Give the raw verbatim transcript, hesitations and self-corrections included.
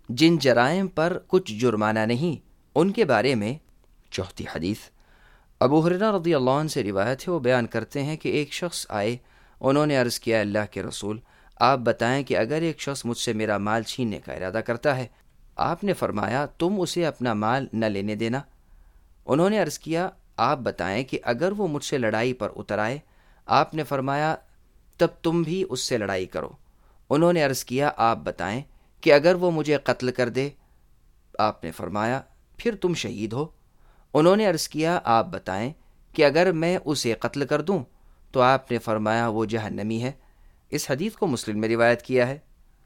जिन जराइम पर कुछ जुर्माना नहीं, उनके बारे में। चौथी हदीस अबू हुरैरा रज़ियल्लाहु अन्हु से रिवायत है, वो बयान करते हैं कि एक शख्स आए, उन्होंने अर्ज़ किया, अल्लाह के रसूल, आप बताएं कि अगर एक शख्स मुझसे मेरा माल छीनने का इरादा करता है। आपने फरमाया, तुम उसे अपना माल न लेने देना। उन्होंने अर्ज़ किया, आप बताएं कि अगर वो मुझसे लड़ाई पर उतर आए। आपने फरमाया, तब तुम भी उससे लड़ाई करो। उन्होंने अर्ज़ किया, आप बताएं कि अगर वो मुझे कत्ल कर दे। आपने फरमाया, फिर तुम शहीद हो। उन्होंने अर्ज़ किया, आप बताएं कि अगर मैं उसे कत्ल कर दूं। तो आपने फरमाया, वो जहन्नमी है। इस हदीस को मुस्लिम में रिवायत किया है।